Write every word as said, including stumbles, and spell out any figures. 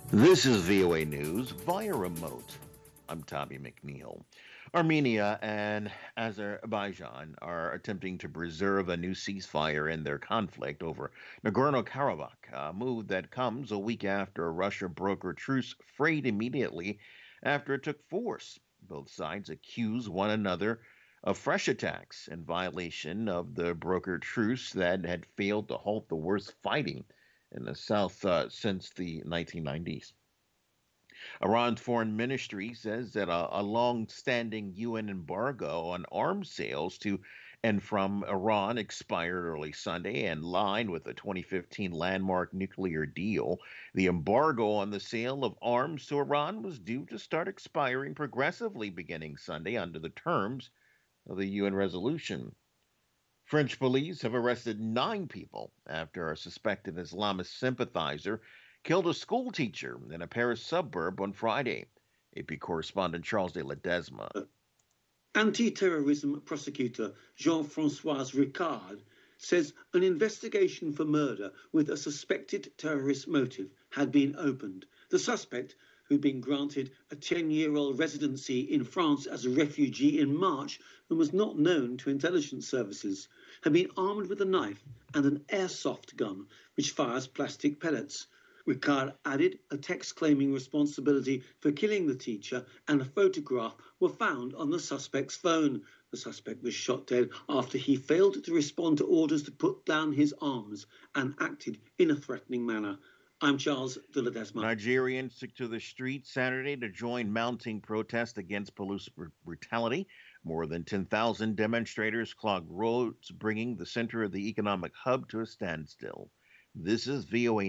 This is V O A News via remote. I'm Tommy McNeil. Armenia and Azerbaijan are attempting to preserve a new ceasefire in their conflict over Nagorno Karabakh, a move that comes a week after Russia broke her truce frayed immediately after it took force. Both sides accuse one another of fresh attacks in violation of the brokered truce that had failed to halt the worst fighting in the south uh, since the nineteen nineties. Iran's foreign ministry says that a, a long standing U N embargo on arms sales to and from Iran expired early Sunday in line with the twenty fifteen landmark nuclear deal. The embargo on the sale of arms to Iran was due to start expiring progressively beginning Sunday under the terms of the U N resolution. French police have arrested nine people after a suspected Islamist sympathizer killed a schoolteacher in a Paris suburb on Friday. A P correspondent Charles de Ledesma. Anti-terrorism prosecutor Jean-Francois Ricard says an investigation for murder with a suspected terrorist motive had been opened. The suspect, who'd been granted a ten-year-old residency in France as a refugee in March and was not known to intelligence services, had been armed with a knife and an airsoft gun which fires plastic pellets. Ricard added a text claiming responsibility for killing the teacher and a photograph were found on the suspect's phone. The suspect was shot dead after he failed to respond to orders to put down his arms and acted in a threatening manner. I'm Charles de Ledesma. Nigerians took to the streets Saturday to join mounting protests against police brutality. More than ten thousand demonstrators clogged roads, bringing the center of the economic hub to a standstill. This is V O A